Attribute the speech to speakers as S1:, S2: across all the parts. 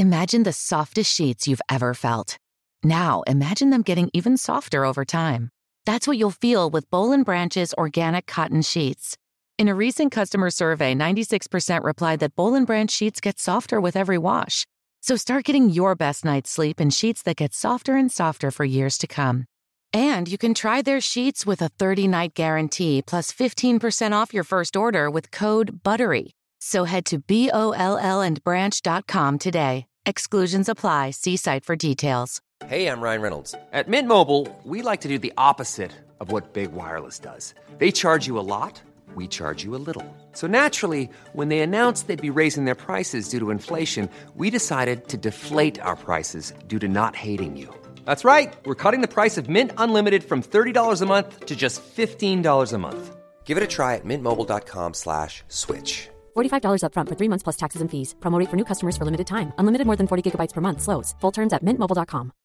S1: Imagine the softest sheets you've ever felt. Now, imagine them getting even softer over time. That's what you'll feel with Boll & Branch's organic cotton sheets. In a recent customer survey, 96% replied that Boll & Branch sheets get softer with every wash. So start getting your best night's sleep in sheets that get softer and softer for years to come. And you can try their sheets with a 30-night guarantee plus 15% off your first order with code BUTTERY. So head to BOLLandbranch.com today. Exclusions apply. See site for details.
S2: Hey, I'm Ryan Reynolds. At Mint Mobile, we like to do the opposite of what Big Wireless does. They charge you a lot, we charge you a little. So naturally, when they announced they'd be raising their prices due to inflation, we decided to deflate our prices due to not hating you. That's right. We're cutting the price of Mint Unlimited from $30 a month to just $15 a month. Give it a try at mintmobile.com/switch.
S3: $45 up front for 3 months plus taxes and fees. Promo rate for new customers for limited time. Unlimited more than 40 gigabytes per month. Slows full terms at mintmobile.com.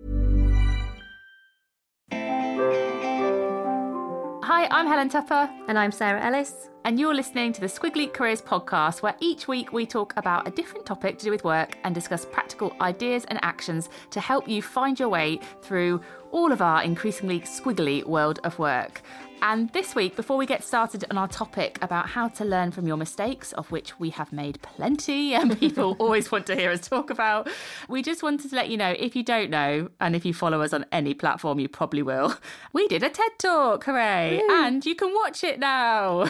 S4: Hi, I'm Helen Tupper.
S5: And I'm Sarah Ellis.
S4: And you're listening to the Squiggly Careers podcast, where each week we talk about a different topic to do with work and discuss practical ideas and actions to help you find your way through all of our increasingly squiggly world of work. And this week, before we get started on our topic about how to learn from your mistakes, of which we have made plenty and people always want to hear us talk about, we just wanted to let you know, if you don't know, and if you follow us on any platform, you probably will, we did a TED Talk, hooray! Woo. And you can watch it now.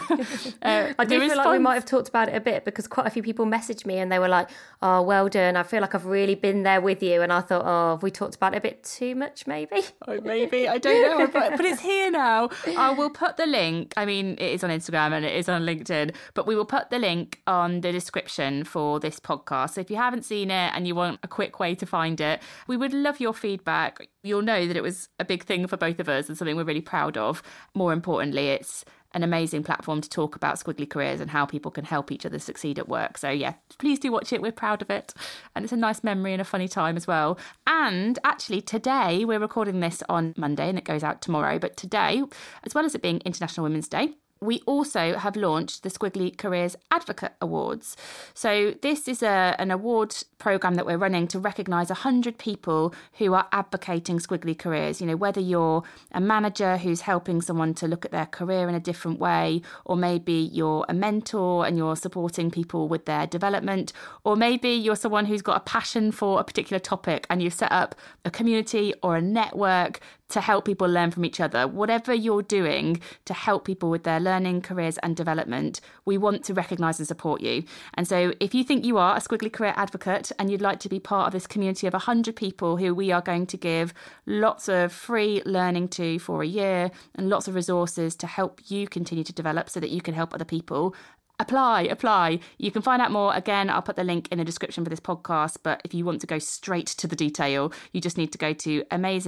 S5: I do feel like we might have talked about it a bit, because quite a few people messaged me and they were like, oh, well done, I feel like I've really been there with you. And I thought, oh, have we talked about it a bit too much, maybe?
S4: Oh, maybe, I don't know, but it's here now. We'll put the link, I mean, it is on Instagram and it is on LinkedIn, but we will put the link on the description for this podcast. So if you haven't seen it and you want a quick way to find it, we would love your feedback. You'll know that it was a big thing for both of us and something we're really proud of. More importantly, it's an amazing platform to talk about squiggly careers and how people can help each other succeed at work. So yeah, please do watch it. We're proud of it. And it's a nice memory and a funny time as well. And actually today, we're recording this on Monday and it goes out tomorrow. But today, as well as it being International Women's Day, we also have launched the Squiggly Careers Advocate Awards. So this is an award programme that we're running to recognise 100 people who are advocating squiggly careers. You know, whether you're a manager who's helping someone to look at their career in a different way, or maybe you're a mentor and you're supporting people with their development, or maybe you're someone who's got a passion for a particular topic and you've set up a community or a network to help people learn from each other. Whatever you're doing to help people with their learning, careers and development, we want to recognise and support you. And so if you think you are a squiggly career advocate and you'd like to be part of this community of 100 people who we are going to give lots of free learning to for a year and lots of resources to help you continue to develop so that you can help other people, Apply. You can find out more. Again, I'll put the link in the description for this podcast. But if you want to go straight to the detail, you just need to go to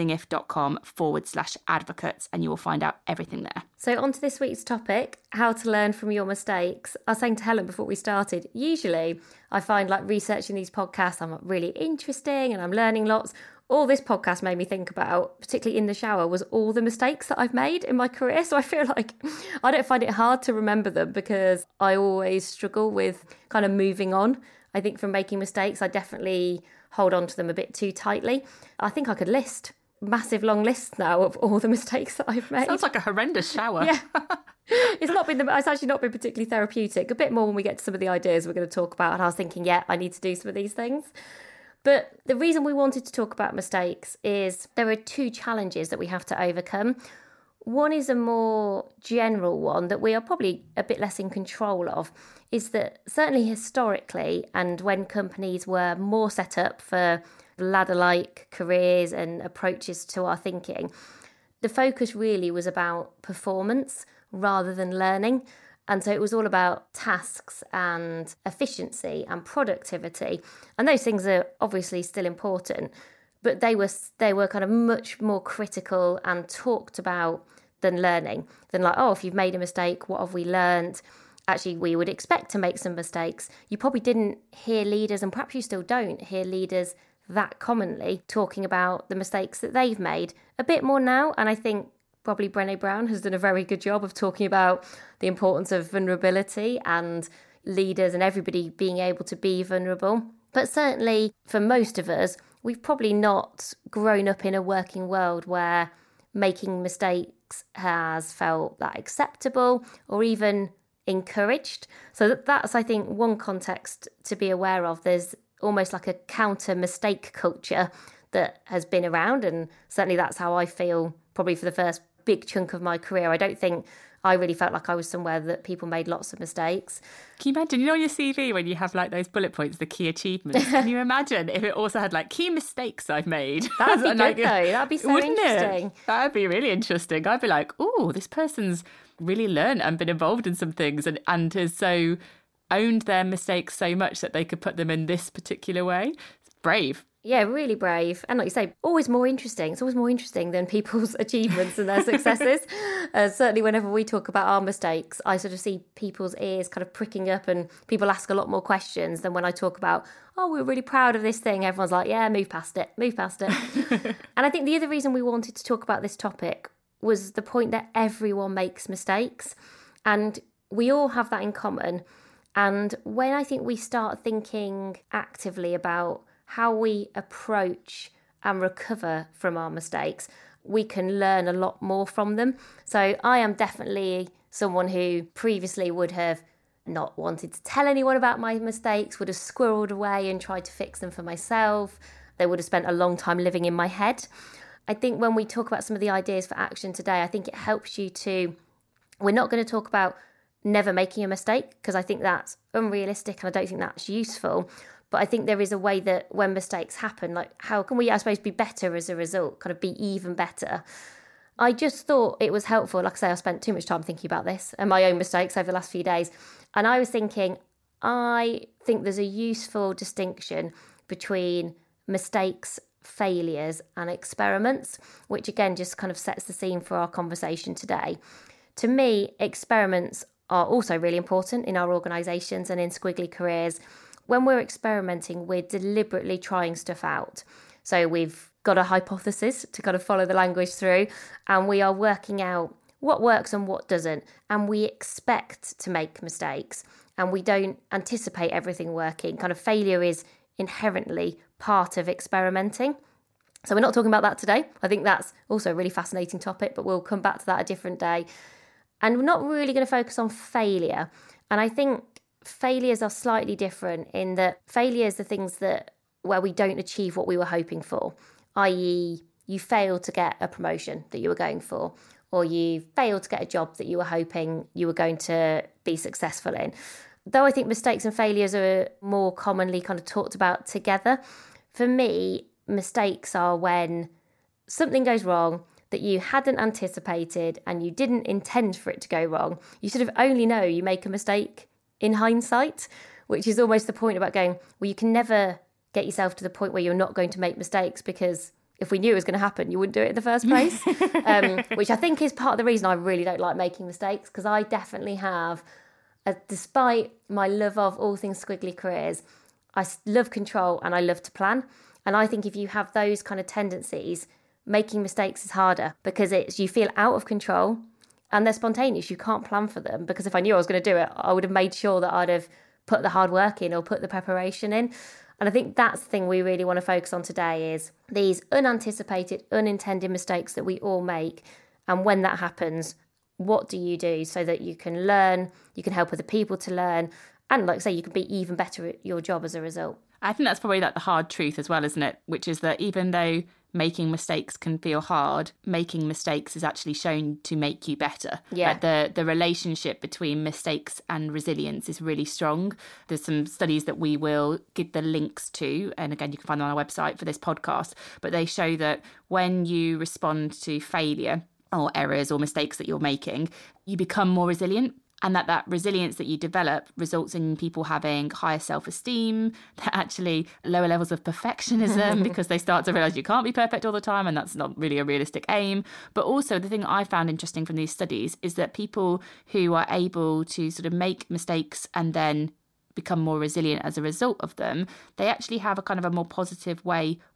S4: amazingif.com/advocates and you will find out everything there.
S5: So on to this week's topic, how to learn from your mistakes. I was saying to Helen before we started, usually I find like researching these podcasts, I'm really interesting and I'm learning lots. All this podcast made me think about, particularly in the shower, was all the mistakes that I've made in my career. So I feel like I don't find it hard to remember them because I always struggle with kind of moving on. I think from making mistakes, I definitely hold on to them a bit too tightly. I think I could list massive long lists now of all the mistakes that I've made.
S4: Sounds like a horrendous shower.
S5: Yeah. It's actually not been particularly therapeutic. A bit more when we get to some of the ideas we're going to talk about. And I was thinking, yeah, I need to do some of these things. But the reason we wanted to talk about mistakes is there are two challenges that we have to overcome. One is a more general one that we are probably a bit less in control of, is that certainly historically, and when companies were more set up for ladder-like careers and approaches to our thinking, the focus really was about performance rather than learning. And so it was all about tasks and efficiency and productivity. And those things are obviously still important, but they were kind of much more critical and talked about than learning. Than like, oh, if you've made a mistake, what have we learned? Actually, we would expect to make some mistakes. You probably didn't hear leaders, and perhaps you still don't hear leaders that commonly talking about the mistakes that they've made. A bit more now, and I think probably Brené Brown has done a very good job of talking about the importance of vulnerability and leaders and everybody being able to be vulnerable. But certainly for most of us, we've probably not grown up in a working world where making mistakes has felt that acceptable or even encouraged. So that's, I think, one context to be aware of. There's almost like a counter mistake culture that has been around, and certainly that's how I feel probably for the first big chunk of my career. I don't think I really felt like I was somewhere that people made lots of mistakes.
S4: Can you imagine, on your CV when you have like those bullet points, the key achievements, can you imagine if it also had like key mistakes I've made?
S5: That'd be good though. That'd be so interesting.
S4: That'd be really interesting. I'd be like, oh, this person's really learned and been involved in some things and has so owned their mistakes so much that they could put them in this particular way. It's brave.
S5: Yeah, really brave. And like you say, always more interesting. It's always more interesting than people's achievements and their successes. Certainly whenever we talk about our mistakes, I sort of see people's ears kind of pricking up and people ask a lot more questions than when I talk about, oh, we're really proud of this thing. Everyone's like, yeah, move past it. And I think the other reason we wanted to talk about this topic was the point that everyone makes mistakes. And we all have that in common. And when I think we start thinking actively about how we approach and recover from our mistakes, we can learn a lot more from them. So I am definitely someone who previously would have not wanted to tell anyone about my mistakes, would have squirreled away and tried to fix them for myself. They would have spent a long time living in my head. I think when we talk about some of the ideas for action today, I think it helps you to, we're not going to talk about never making a mistake because I think that's unrealistic and I don't think that's useful. But I think there is a way that when mistakes happen, like how can we, I suppose, be better as a result, kind of be even better? I just thought it was helpful. Like I say, I spent too much time thinking about this and my own mistakes over the last few days. And I was thinking, I think there's a useful distinction between mistakes, failures and experiments, which again just kind of sets the scene for our conversation today. To me, experiments are also really important in our organisations and in Squiggly Careers. When we're experimenting, we're deliberately trying stuff out. So we've got a hypothesis to kind of follow the language through, and we are working out what works and what doesn't. And we expect to make mistakes, and we don't anticipate everything working. Kind of failure is inherently part of experimenting. So we're not talking about that today. I think that's also a really fascinating topic, but we'll come back to that a different day. And we're not really going to focus on failure. And I think failures are slightly different in that failures are things that where we don't achieve what we were hoping for, i.e. you failed to get a promotion that you were going for, or you failed to get a job that you were hoping you were going to be successful in. Though I think mistakes and failures are more commonly kind of talked about together, for me, mistakes are when something goes wrong that you hadn't anticipated and you didn't intend for it to go wrong. You sort of only know you make a mistake in hindsight, which is almost the point about going, well, you can never get yourself to the point where you're not going to make mistakes because if we knew it was going to happen, you wouldn't do it in the first place, which I think is part of the reason I really don't like making mistakes, because I definitely have, despite my love of all things Squiggly Careers, I love control and I love to plan. And I think if you have those kind of tendencies, making mistakes is harder because you feel out of control and they're spontaneous. You can't plan for them, because if I knew I was going to do it, I would have made sure that I'd have put the hard work in or put the preparation in. And I think that's the thing we really want to focus on today is these unanticipated, unintended mistakes that we all make. And when that happens, what do you do so that you can learn, you can help other people to learn, and like I say, you can be even better at your job as a result.
S4: I think that's probably like the hard truth as well, isn't it? Which is that even though making mistakes can feel hard, making mistakes is actually shown to make you better.
S5: Yeah.
S4: Like the relationship between mistakes and resilience is really strong. There's some studies that we will give the links to, and again, you can find them on our website for this podcast, but they show that when you respond to failure or errors or mistakes that you're making, you become more resilient. And that resilience that you develop results in people having higher self-esteem, actually lower levels of perfectionism because they start to realise you can't be perfect all the time, and that's not really a realistic aim. But also the thing I found interesting from these studies is that people who are able to sort of make mistakes and then become more resilient as a result of them, they actually have a kind of a more positive way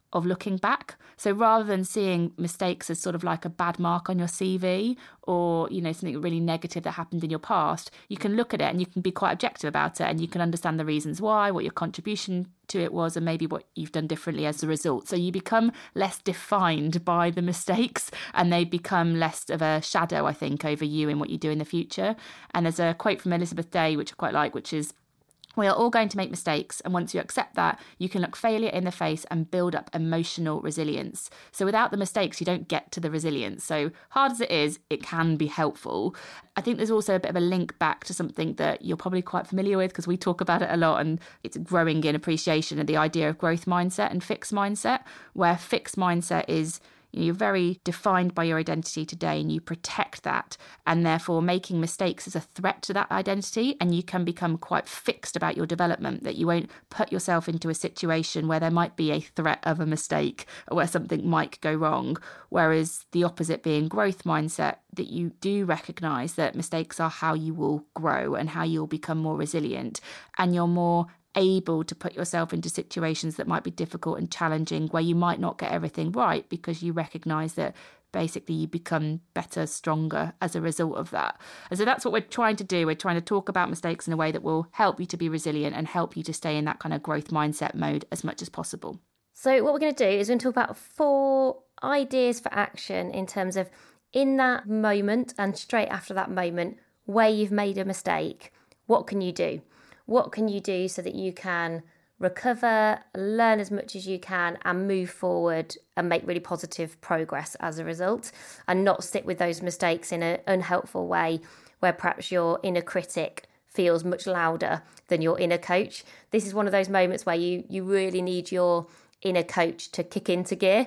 S4: of looking back. So rather than seeing mistakes as sort of like a bad mark on your CV or, you know, something really negative that happened in your past, you can look at it and you can be quite objective about it, and you can understand the reasons why, what your contribution to it was, and maybe what you've done differently as a result. So you become less defined by the mistakes, and they become less of a shadow, I think, over you and what you do in the future. And there's a quote from Elizabeth Day, which I quite like, which is, "We are all going to make mistakes, and once you accept that, you can look failure in the face and build up emotional resilience." So without the mistakes, you don't get to the resilience. So hard as it is, it can be helpful. I think there's also a bit of a link back to something that you're probably quite familiar with, because we talk about it a lot, and it's growing in appreciation of the idea of growth mindset and fixed mindset, where fixed mindset is, you're very defined by your identity today and you protect that, and therefore making mistakes is a threat to that identity, and you can become quite fixed about your development, that you won't put yourself into a situation where there might be a threat of a mistake or where something might go wrong. Whereas the opposite being growth mindset, that you do recognise that mistakes are how you will grow and how you'll become more resilient, and you're more able to put yourself into situations that might be difficult and challenging, where you might not get everything right, because you recognise that basically you become better, stronger as a result of that. And so that's what we're trying to do. We're trying to talk about mistakes in a way that will help you to be resilient and help you to stay in that kind of growth mindset mode as much as possible.
S5: So what we're going to do is we're going to talk about 4 ideas for action in terms of, in that moment and straight after that moment where you've made a mistake, what can you do? What can you do so that you can recover, learn as much as you can, and move forward and make really positive progress as a result, and not sit with those mistakes in an unhelpful way where perhaps your inner critic feels much louder than your inner coach. This is one of those moments where you really need your inner coach to kick into gear.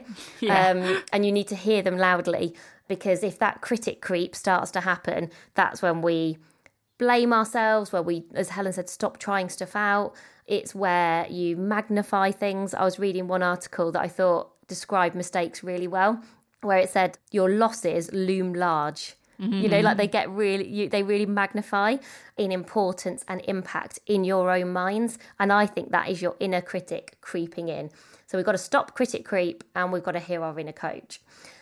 S5: And you need to hear them loudly, because if that critic creep starts to happen, that's when we blame ourselves, where we, as Helen said, stop trying stuff out. It's where you magnify things. I was reading one article that I thought described mistakes really well, where it said your losses loom large. You know, like they really magnify in importance and impact in your own minds. And I think that is your inner critic creeping in. So we've got to stop critic creep, and we've got to hear our inner coach.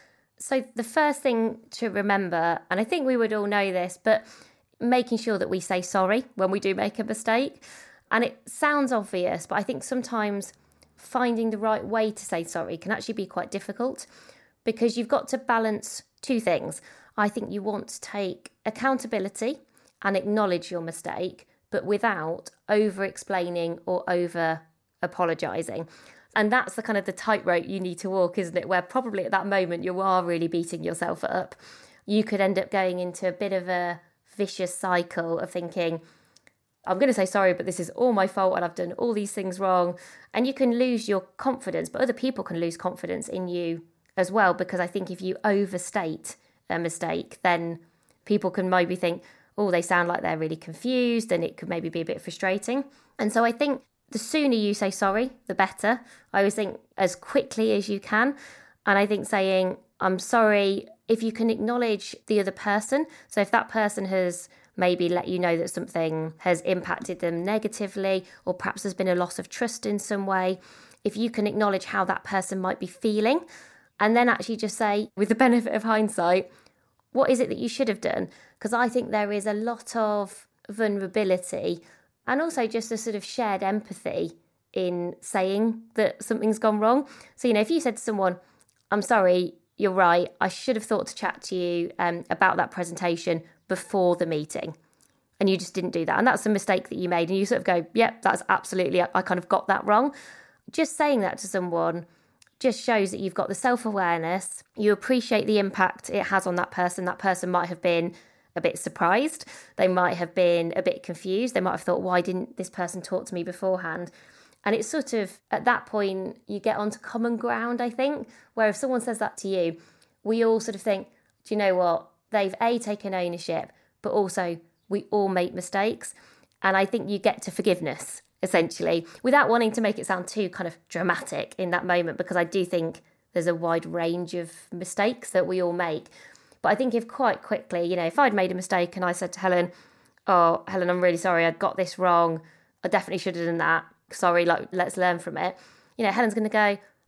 S5: So the first thing to remember, and I think we would all know this, but making sure that we say sorry when we do make a mistake. And it sounds obvious, but I think sometimes finding the right way to say sorry can actually be quite difficult, because you've got to balance 2 things. I think you want to take accountability and acknowledge your mistake, but without over-explaining or over-apologising. And that's the kind of the tightrope you need to walk, isn't it? Where probably at that moment you are really beating yourself up. You could end up going into a bit of a vicious cycle of thinking, I'm going to say sorry, but this is all my fault and I've done all these things wrong. And you can lose your confidence, but other people can lose confidence in you as well, because I think if you overstate a mistake, then people can maybe think, oh, they sound like they're really confused, and it could maybe be a bit frustrating. And so I think the sooner you say sorry, the better. I always think as quickly as you can. And I think saying, I'm sorry, if you can acknowledge the other person. So if that person has maybe let you know that something has impacted them negatively, or perhaps there's been a loss of trust in some way, if you can acknowledge how that person might be feeling, and then actually just say, with the benefit of hindsight, what is it that you should have done? Because I think there is a lot of vulnerability and also just a sort of shared empathy in saying that something's gone wrong. So, you know, if you said to someone, I'm sorry, you're right, I should have thought to chat to you about that presentation before the meeting, and you just didn't do that, and that's a mistake that you made, and you sort of go, yep, that's absolutely, I kind of got that wrong. Just saying that to someone just shows that you've got the self-awareness, you appreciate the impact it has on that person. That person might have been a bit surprised, they might have been a bit confused, they might have thought, why didn't this person talk to me beforehand? And it's sort of, at that point, you get onto common ground, I think, where if someone says that to you, we all sort of think, do you know what? They've taken ownership, but also we all make mistakes. And I think you get to forgiveness, essentially, without wanting to make it sound too kind of dramatic in that moment, because I do think there's a wide range of mistakes that we all make. But I think if quite quickly, you know, if I'd made a mistake and I said to Helen, oh, Helen, I'm really sorry, I got this wrong. I definitely should have done that. Sorry, like, let's learn from it. You know, Helen's going to go,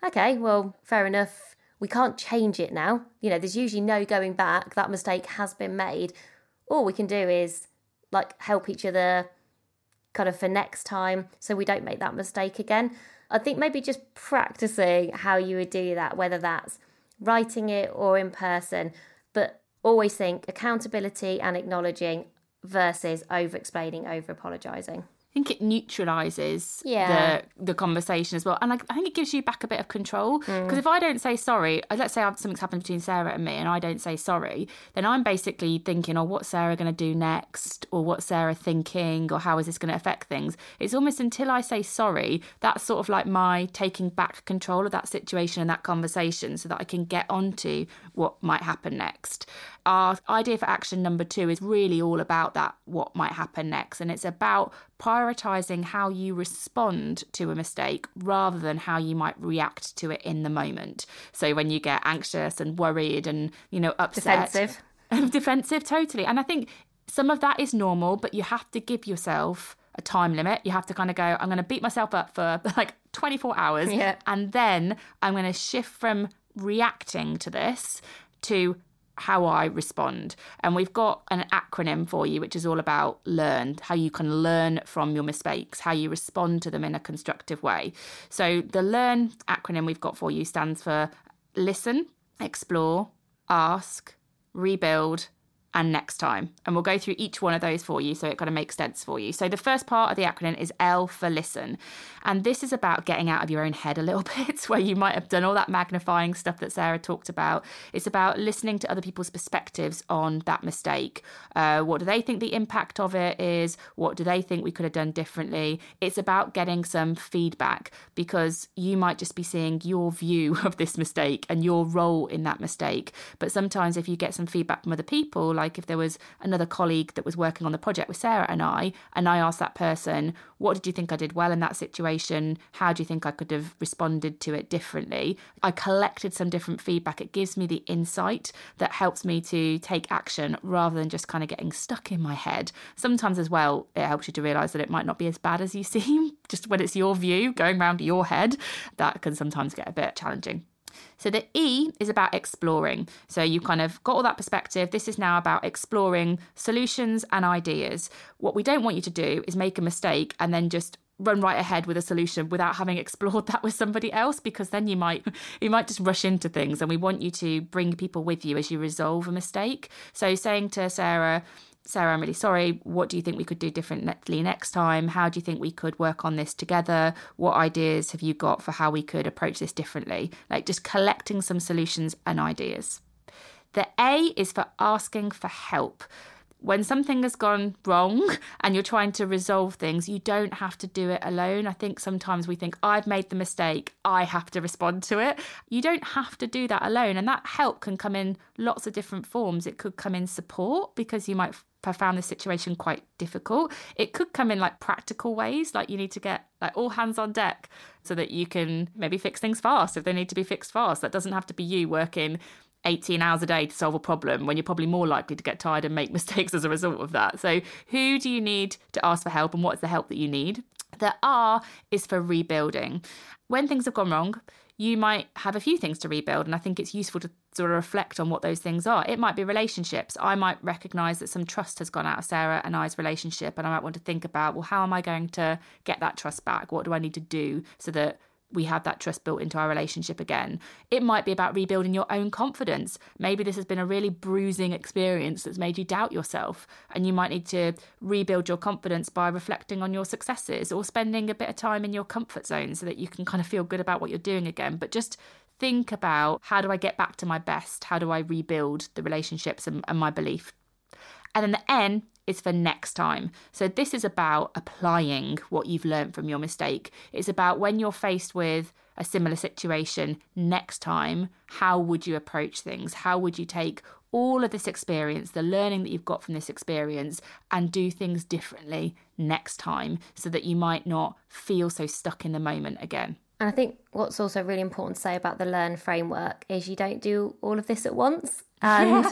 S5: okay, well, fair enough. We can't change it now. There's usually no going back. That mistake has been made. All we can do is help each other kind of for next time so we don't make that mistake again. I think maybe just practicing how you would do that, whether that's writing it or in person, but always think accountability and acknowledging versus over-explaining, over-apologising.
S4: I think it neutralises the conversation as well. And I think it gives you back a bit of control. Because if I don't say sorry, let's say something's happened between Sarah and me and I don't say sorry, then I'm basically thinking, what's Sarah going to do next? Or what's Sarah thinking? Or how is this going to affect things? It's almost until I say sorry, that's sort of like my taking back control of that situation and that conversation so that I can get onto what might happen next. Our idea for action number 2 is really all about that, what might happen next. And it's about prioritising how you respond to a mistake rather than how you might react to it in the moment. So when you get anxious and worried and, upset. Defensive, totally. And I think some of that is normal, but you have to give yourself a time limit. You have to kind of go, I'm going to beat myself up for 24 hours. Yeah. And then I'm going to shift from reacting to this to how I respond. And we've got an acronym for you, which is all about learn, how you can learn from your mistakes, how you respond to them in a constructive way. So the LEARN acronym we've got for you stands for listen, explore, ask, rebuild, and next time. And we'll go through each one of those for you so it kind of makes sense for you. So the first part of the acronym is L for listen. And this is about getting out of your own head a little bit, where you might have done all that magnifying stuff that Sarah talked about. It's about listening to other people's perspectives on that mistake. What do they think the impact of it is? What do they think we could have done differently? It's about getting some feedback, because you might just be seeing your view of this mistake and your role in that mistake. But sometimes if you get some feedback from other people, like if there was another colleague that was working on the project with Sarah and I asked that person, what did you think I did well in that situation? How do you think I could have responded to it differently? I collected some different feedback. It gives me the insight that helps me to take action rather than just kind of getting stuck in my head. Sometimes as well, it helps you to realise that it might not be as bad as you seem. Just when it's your view going around your head, that can sometimes get a bit challenging. So the E is about exploring. So you kind of got all that perspective. This is now about exploring solutions and ideas. What we don't want you to do is make a mistake and then just run right ahead with a solution without having explored that with somebody else, because then you might just rush into things. And we want you to bring people with you as you resolve a mistake. So saying to Sarah, I'm really sorry. What do you think we could do differently next time? How do you think we could work on this together? What ideas have you got for how we could approach this differently? Just collecting some solutions and ideas. The A is for asking for help. When something has gone wrong and you're trying to resolve things, you don't have to do it alone. I think sometimes we think, I've made the mistake, I have to respond to it. You don't have to do that alone. And that help can come in lots of different forms. It could come in support, because you might have found this situation quite difficult. It could come in practical ways, you need to get all hands on deck so that you can maybe fix things fast if they need to be fixed fast. That doesn't have to be you working 18 hours a day to solve a problem when you're probably more likely to get tired and make mistakes as a result of that. So who do you need to ask for help, and what's the help that you need? The R is for rebuilding. When things have gone wrong, you might have a few things to rebuild, and I think it's useful to sort of reflect on what those things are. It might be relationships. I might recognise that some trust has gone out of Sarah and I's relationship, and I might want to think about, well, how am I going to get that trust back? What do I need to do so that we have that trust built into our relationship again? It might be about rebuilding your own confidence. Maybe this has been a really bruising experience that's made you doubt yourself, and you might need to rebuild your confidence by reflecting on your successes or spending a bit of time in your comfort zone so that you can kind of feel good about what you're doing again. But just think about, how do I get back to my best? How do I rebuild the relationships and my belief? And then the N is for next time. So this is about applying what you've learned from your mistake. It's about when you're faced with a similar situation next time, how would you approach things? How would you take all of this experience, the learning that you've got from this experience, and do things differently next time so that you might not feel so stuck in the moment again?
S5: And I think what's also really important to say about the LEARN framework is you don't do all of this at once. And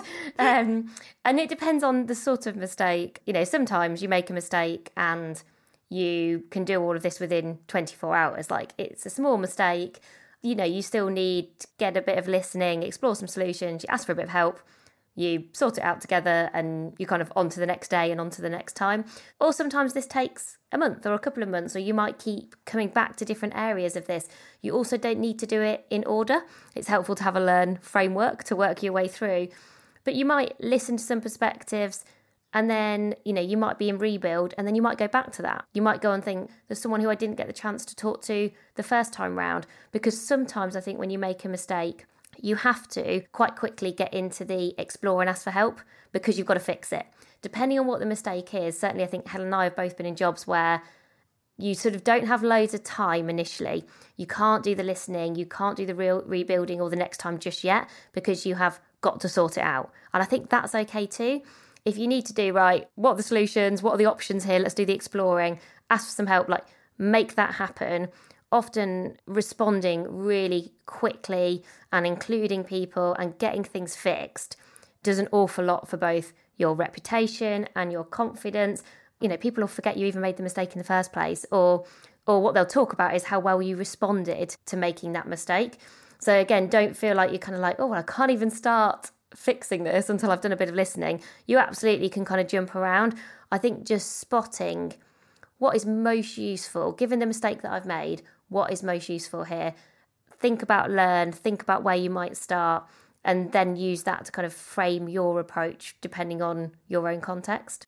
S5: and it depends on the sort of mistake. Sometimes you make a mistake and you can do all of this within 24 hours. It's a small mistake. you still need to get a bit of listening, explore some solutions, you ask for a bit of help, you sort it out together, and you kind of on to the next day and on to the next time. Or sometimes this takes a month or a couple of months, or you might keep coming back to different areas of this. You also don't need to do it in order. It's helpful to have a learn framework to work your way through. But you might listen to some perspectives, and then, you might be in rebuild, and then you might go back to that. You might go and think, there's someone who I didn't get the chance to talk to the first time round. Because sometimes I think when you make a mistake, you have to quite quickly get into the explore and ask for help, because you've got to fix it. Depending on what the mistake is, certainly I think Helen and I have both been in jobs where you sort of don't have loads of time initially. You can't do the listening, you can't do the real rebuilding or the next time just yet, because you have got to sort it out. And I think that's okay too. If you need to do, right, what are the solutions, what are the options here, let's do the exploring, ask for some help, make that happen. Often responding really quickly and including people and getting things fixed does an awful lot for both your reputation and your confidence. People will forget you even made the mistake in the first place, or what they'll talk about is how well you responded to making that mistake. So again, don't feel like you're kind of like, oh, well, I can't even start fixing this until I've done a bit of listening. You absolutely can kind of jump around. I think just spotting what is most useful, given the mistake that I've made, what is most useful here? Think about think about where you might start, and then use that to kind of frame your approach depending on your own context.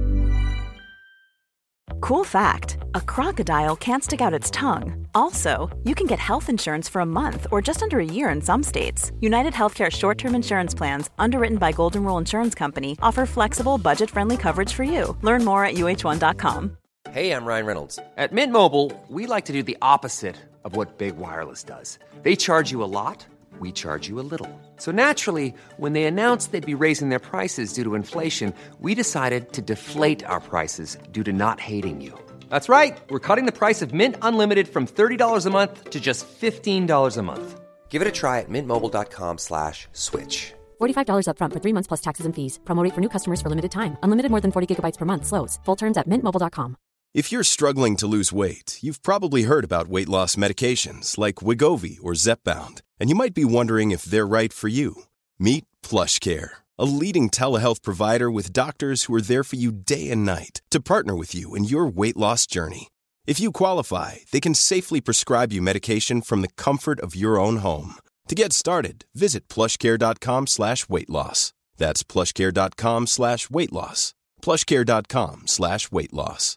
S6: Cool fact, a crocodile can't stick out its tongue. Also, you can get health insurance for a month or just under a year in some states. United Healthcare short-term insurance plans, underwritten by Golden Rule Insurance Company, offer flexible, budget-friendly coverage for you. Learn more at uh1.com.
S2: Hey, I'm Ryan Reynolds. At Mint Mobile, we like to do the opposite of what Big Wireless does. They charge you a lot, we charge you a little. So naturally, when they announced they'd be raising their prices due to inflation, we decided to deflate our prices due to not hating you. That's right. We're cutting the price of Mint Unlimited from $30 a month to just $15 a month. Give it a try at mintmobile.com/switch.
S3: $45 up front for 3 months plus taxes and fees. Promo rate for new customers for limited time. Unlimited more than 40 gigabytes per month. Slows full terms at mintmobile.com.
S7: If you're struggling to lose weight, you've probably heard about weight loss medications like Wegovy or Zepbound, and you might be wondering if they're right for you. Meet PlushCare, a leading telehealth provider with doctors who are there for you day and night to partner with you in your weight loss journey. If you qualify, they can safely prescribe you medication from the comfort of your own home. To get started, visit plushcare.com/weightloss. That's plushcare.com/weightloss. plushcare.com/weightloss.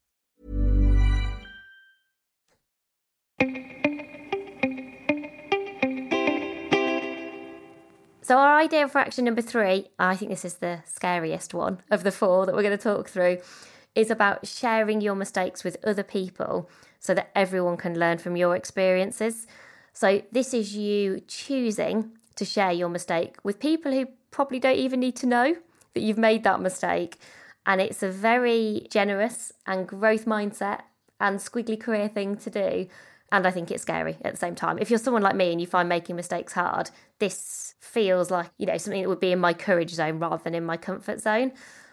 S5: So our idea for action number 3, I think this is the scariest one of the 4 that we're going to talk through, is about sharing your mistakes with other people so that everyone can learn from your experiences. So this is you choosing to share your mistake with people who probably don't even need to know that you've made that mistake. And it's a very generous and growth mindset and squiggly career thing to do. And I think it's scary at the same time. If you're someone like me and you find making mistakes hard, this feels like, something that would be in my courage zone rather than in my comfort zone.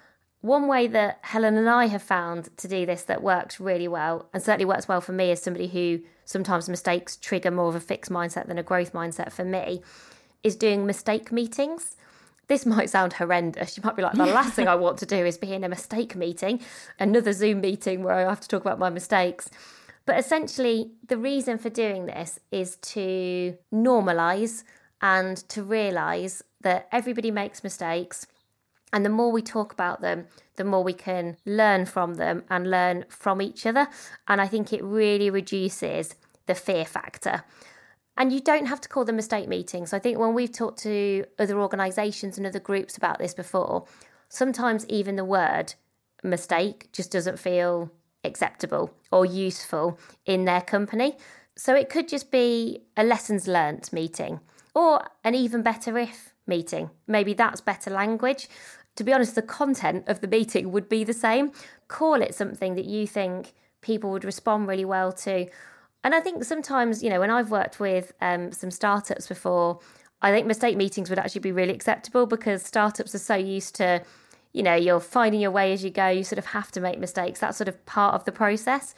S5: One way that Helen and I have found to do this that works really well, and certainly works well for me as somebody who sometimes mistakes trigger more of a fixed mindset than a growth mindset for me, is doing mistake meetings. This might sound horrendous. You might be like, the last thing I want to do is be in a mistake meeting, another Zoom meeting where I have to talk about my mistakes. But essentially, the reason for doing this is to normalise and to realise that everybody makes mistakes. And the more we talk about them, the more we can learn from them and learn from each other. And I think it really reduces the fear factor. And you don't have to call them mistake meetings. I think when we've talked to other organisations and other groups about this before, sometimes even the word mistake just doesn't feel acceptable or useful in their company. So it could just be a lessons learnt meeting or an even better if meeting. Maybe that's better language. To be honest, the content of the meeting would be the same. Call it something that you think people would respond really well to. And I think sometimes, when I've worked with some startups before, I think mistake meetings would actually be really acceptable because startups are so used to, you're finding your way as you go. You sort of have to make mistakes. That's sort of part of the process.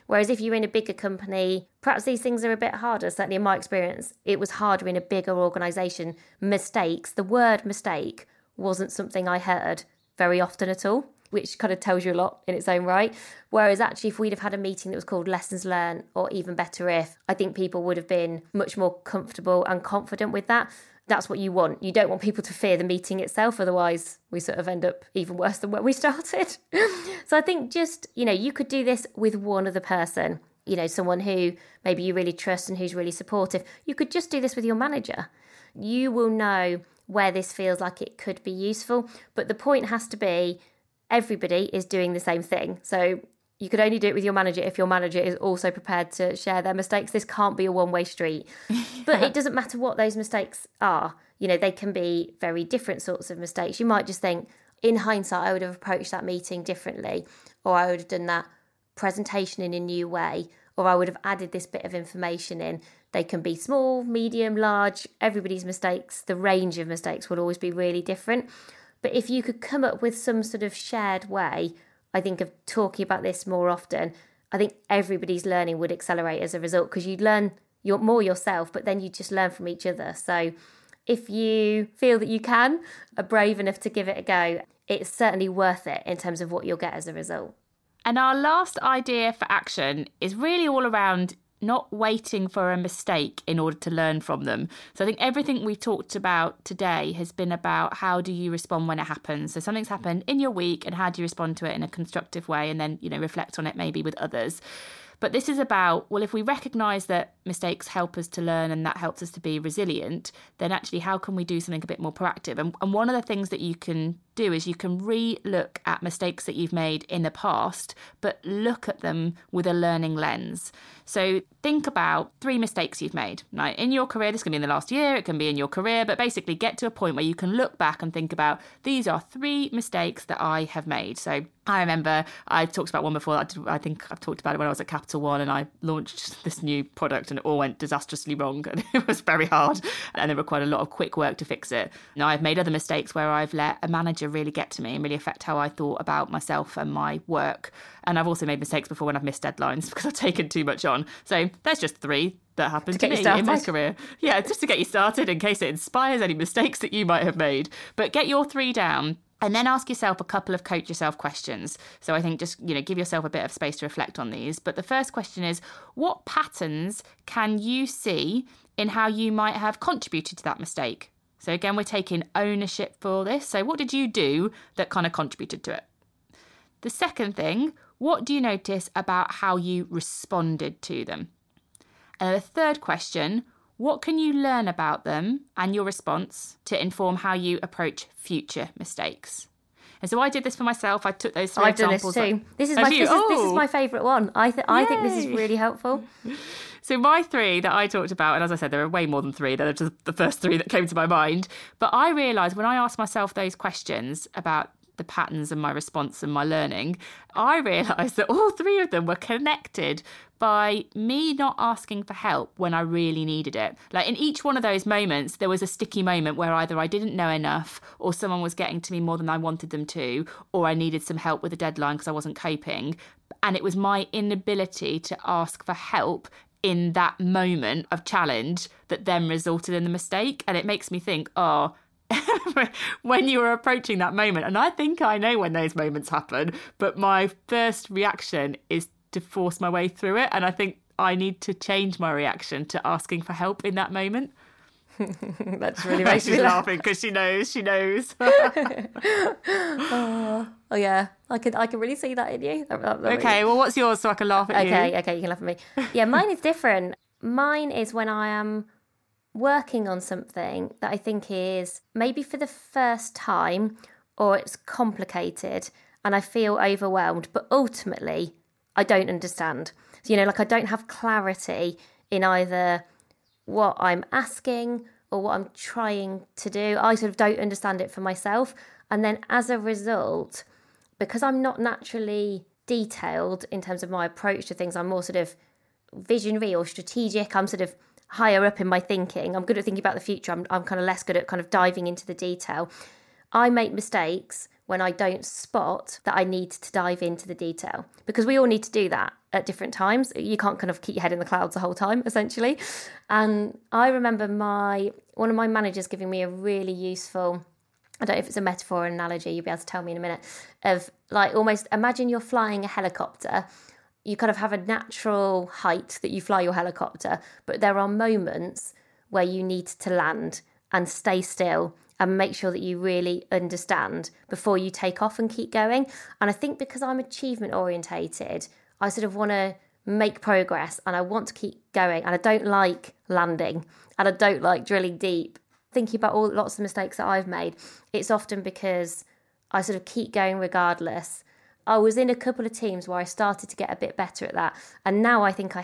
S5: Whereas if you're in a bigger company, perhaps these things are a bit harder. Certainly in my experience, it was harder in a bigger organisation. Mistakes, the word mistake wasn't something I heard very often at all, which kind of tells you a lot in its own right. Whereas actually, if we'd have had a meeting that was called Lessons Learned, or even better if, I think people would have been much more comfortable and confident with that. That's what you want. You don't want people to fear the meeting itself. Otherwise, we sort of end up even worse than when we started. So I think just, you could do this with one other person, someone who maybe you really trust and who's really supportive. You could just do this with your manager. You will know where this feels like it could be useful. But the point has to be everybody is doing the same thing. So you could only do it with your manager if your manager is also prepared to share their mistakes. This can't be a one-way street. But it doesn't matter what those mistakes are. They can be very different sorts of mistakes. You might just think, in hindsight, I would have approached that meeting differently, or I would have done that presentation in a new way, or I would have added this bit of information in. They can be small, medium, large. Everybody's mistakes, the range of mistakes will always be really different. But if you could come up with some sort of shared way, I think, of talking about this more often, I think everybody's learning would accelerate as a result, because you'd learn more yourself, but then you just learn from each other. So if you feel that you are brave enough to give it a go, it's certainly worth it in terms of what you'll get as a result.
S4: And our last idea for action is really all around not waiting for a mistake in order to learn from them. So I think everything we've talked about today has been about how do you respond when it happens. So something's happened in your week, and how do you respond to it in a constructive way, and then, reflect on it maybe with others. But this is about, well, if we recognise that mistakes help us to learn and that helps us to be resilient, then actually how can we do something a bit more proactive? And one of the things that you can do is you can re-look at mistakes that you've made in the past, but look at them with a learning lens. So think about 3 mistakes you've made. Now, in your career, this can be in the last year, it can be in your career, but basically get to a point where you can look back and think about, these are 3 mistakes that I have made. So I remember I talked about one before. I think I've talked about it when I was at Capital One, and I launched this new product and it all went disastrously wrong, and it was very hard and it required a lot of quick work to fix it. Now, I've made other mistakes where I've let a manager really get to me and really affect how I thought about myself and my work. And I've also made mistakes before when I've missed deadlines because I've taken too much on. So there's just 3 that happened to me in my career. Yeah, just to get you started in case it inspires any mistakes that you might have made. But get your 3 down. And then ask yourself a couple of coach yourself questions. So I think just, give yourself a bit of space to reflect on these. But the first question is, what patterns can you see in how you might have contributed to that mistake? So again, we're taking ownership for this. So what did you do that kind of contributed to it? The second thing, what do you notice about how you responded to them? And the third question, what can you learn about them and your response to inform how you approach future mistakes? And so I did this for myself. I took those 3 examples.
S5: I've done this too. This is my favourite one. I think this is really helpful.
S4: So my 3 that I talked about, and as I said, there are way more than 3. They're just the first 3 that came to my mind. But I realised when I asked myself those questions about the patterns and my response and my learning, I realised that all 3 of them were connected by me not asking for help when I really needed it. Like in each one of those moments, there was a sticky moment where either I didn't know enough, or someone was getting to me more than I wanted them to, or I needed some help with a deadline because I wasn't coping. And it was my inability to ask for help in that moment of challenge that then resulted in the mistake. And it makes me think, when you were approaching that moment, and I think I know when those moments happen, but my first reaction is to force my way through it. And I think I need to change my reaction to asking for help in that moment.
S5: That's really makes me
S4: She's laughing because she knows.
S5: Oh yeah, I can really see that in you.
S4: Okay, well, what's yours so I can laugh at you?
S5: Okay, you can laugh at me. Yeah, mine is different. Mine is when I am working on something that I think is maybe for the first time, or it's complicated and I feel overwhelmed, but ultimately I don't understand. So, I don't have clarity in either what I'm asking or what I'm trying to do. I sort of don't understand it for myself. And then as a result, because I'm not naturally detailed in terms of my approach to things, I'm more sort of visionary or strategic. I'm sort of higher up in my thinking. I'm good at thinking about the future. I'm kind of less good at kind of diving into the detail. I make mistakes when I don't spot that I need to dive into the detail, because we all need to do that at different times. You can't kind of keep your head in the clouds the whole time, essentially. And I remember one of my managers giving me a really useful, I don't know if it's a metaphor or an analogy, you'll be able to tell me in a minute, of like almost imagine you're flying a helicopter. You kind of have a natural height that you fly your helicopter, but there are moments where you need to land and stay still and make sure that you really understand before you take off and keep going. And I think because I'm achievement orientated, I sort of want to make progress and I want to keep going, and I don't like landing and I don't like drilling deep. Thinking about lots of mistakes that I've made, it's often because I sort of keep going regardless. I was in a couple of teams where I started to get a bit better at that, and now I think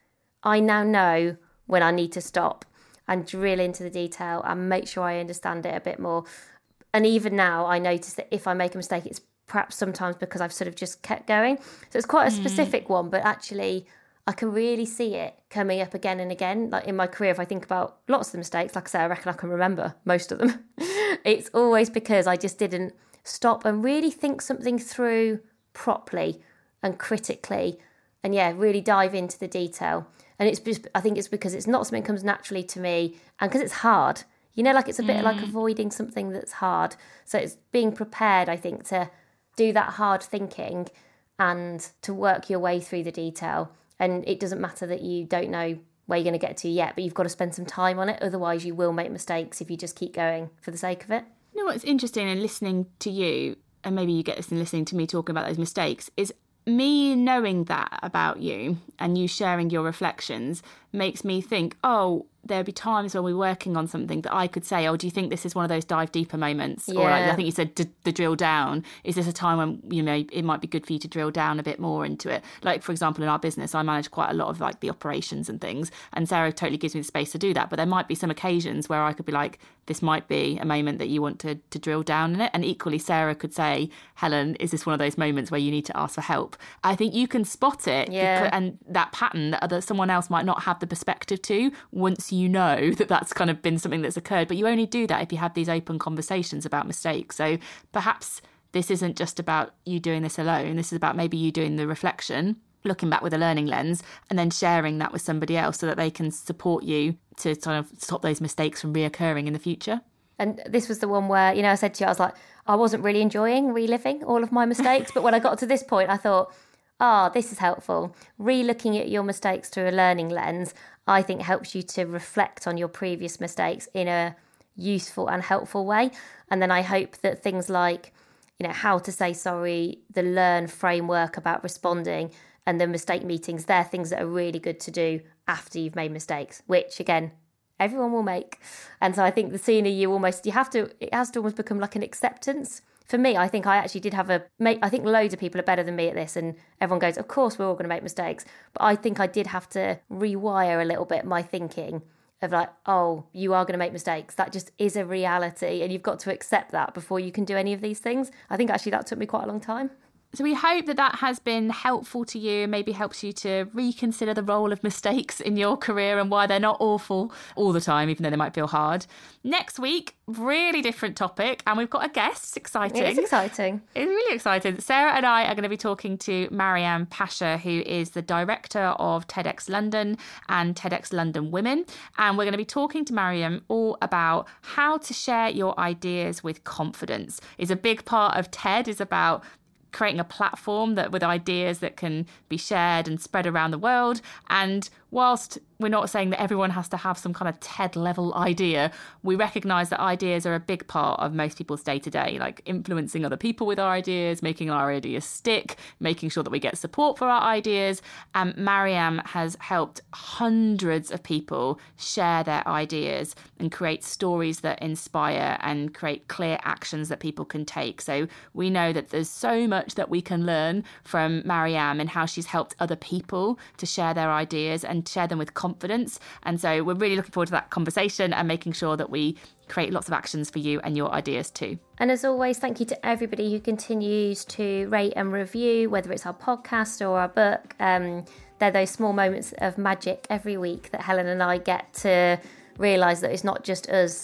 S5: I now know when I need to stop and drill into the detail and make sure I understand it a bit more. And even now I notice that if I make a mistake, it's perhaps sometimes because I've sort of just kept going. So it's quite a specific one, but actually I can really see it coming up again and again. Like in my career, if I think about lots of the mistakes, like I say, I reckon I can remember most of them. It's always because I just didn't stop and really think something through properly and critically, and really dive into the detail. And it's just, I think it's because it's not something that comes naturally to me, and because it's hard. Like it's a bit like avoiding something that's hard. So it's being prepared, I think, to do that hard thinking and to work your way through the detail. And it doesn't matter that you don't know where you're going to get to yet, but you've got to spend some time on it. Otherwise, you will make mistakes if you just keep going for the sake of it.
S4: You know what's interesting in listening to you, and maybe you get this in listening to me talking about those mistakes, is me knowing that about you and you sharing your reflections makes me think, there'd be times when we're working on something that I could say, do you think this is one of those dive deeper moments?
S5: Yeah.
S4: Or I think you said the drill down. Is this a time when, it might be good for you to drill down a bit more into it? Like, for example, in our business, I manage quite a lot of like the operations and things, and Sarah totally gives me the space to do that. But there might be some occasions where I could be like, this might be a moment that you want to drill down in it. And equally, Sarah could say, Helen, is this one of those moments where you need to ask for help? I think you can spot it, and that pattern that someone else might not have the perspective to once you know that that's kind of been something that's occurred. But you only do that if you have these open conversations about mistakes. So perhaps this isn't just about you doing this alone. This is about maybe you doing the reflection, looking back with a learning lens, and then sharing that with somebody else so that they can support you to kind of stop those mistakes from reoccurring in the future.
S5: And this was the one where, I said to you, I was like, I wasn't really enjoying reliving all of my mistakes. But when I got to this point, I thought, this is helpful. Re-looking at your mistakes through a learning lens, I think helps you to reflect on your previous mistakes in a useful and helpful way. And then I hope that things like, how to say sorry, the Learn framework about responding, and the mistake meetings, they're things that are really good to do after you've made mistakes, which again, everyone will make. And so I think the sooner it has to almost become like an acceptance. For me, I think I actually did I think loads of people are better than me at this, and everyone goes, of course we're all going to make mistakes. But I think I did have to rewire a little bit my thinking of like, you are going to make mistakes. That just is a reality, and you've got to accept that before you can do any of these things. I think actually that took me quite a long time.
S4: So we hope that has been helpful to you, maybe helps you to reconsider the role of mistakes in your career and why they're not awful all the time, even though they might feel hard. Next week, really different topic, and we've got a guest. Exciting.
S5: It's exciting.
S4: It's really exciting. Sarah and I are going to be talking to Mariam Pasha, who is the director of TEDx London and TEDx London Women. And we're going to be talking to Mariam all about how to share your ideas with confidence. It's a big part of TED, is about creating a platform with ideas that can be shared and spread around the world. And whilst we're not saying that everyone has to have some kind of TED level idea, we recognise that ideas are a big part of most people's day to day, like influencing other people with our ideas, making our ideas stick, making sure that we get support for our ideas. And Mariam has helped hundreds of people share their ideas and create stories that inspire and create clear actions that people can take. So we know that there's so much that we can learn from Mariam and how she's helped other people to share their ideas and share them with confidence. And so we're really looking forward to that conversation and making sure that we create lots of actions for you and your ideas too.
S5: And as always, thank you to everybody who continues to rate and review, whether it's our podcast or our book. They're those small moments of magic every week that Helen and I get to realise that it's not just us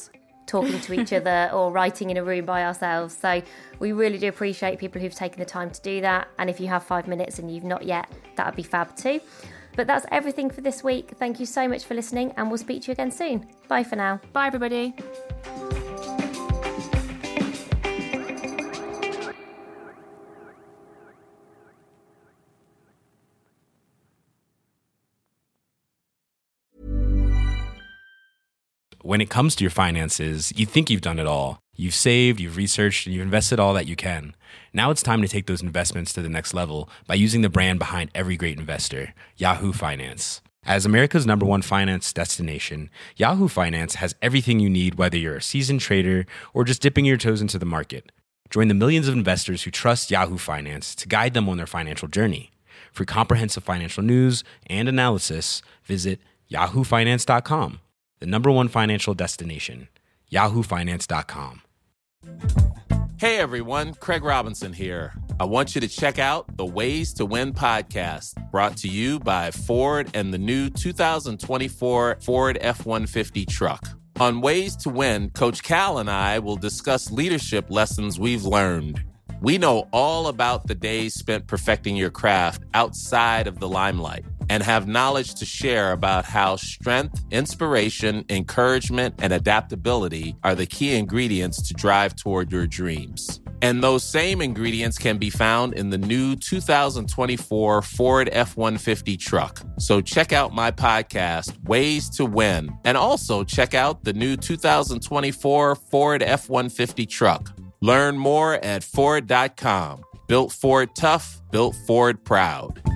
S5: talking to each other or writing in a room by ourselves. So we really do appreciate people who've taken the time to do that. And if you have 5 minutes and you've not yet, that would be fab too. But that's everything for this week. Thank you so much for listening, and we'll speak to you again soon. Bye for now.
S4: Bye, everybody.
S8: When it comes to your finances, you think you've done it all. You've saved, you've researched, and you've invested all that you can. Now it's time to take those investments to the next level by using the brand behind every great investor, Yahoo Finance. As America's #1 finance destination, Yahoo Finance has everything you need, whether you're a seasoned trader or just dipping your toes into the market. Join the millions of investors who trust Yahoo Finance to guide them on their financial journey. For comprehensive financial news and analysis, visit yahoofinance.com. The #1 financial destination, yahoofinance.com.
S9: Hey everyone, Craig Robinson here. I want you to check out the Ways to Win podcast, brought to you by Ford and the new 2024 Ford F-150 truck. On Ways to Win, Coach Cal and I will discuss leadership lessons we've learned. We know all about the days spent perfecting your craft outside of the limelight, and have knowledge to share about how strength, inspiration, encouragement, and adaptability are the key ingredients to drive toward your dreams. And those same ingredients can be found in the new 2024 Ford F-150 truck. So check out my podcast, Ways to Win, and also check out the new 2024 Ford F-150 truck. Learn more at Ford.com. Built Ford tough, built Ford proud.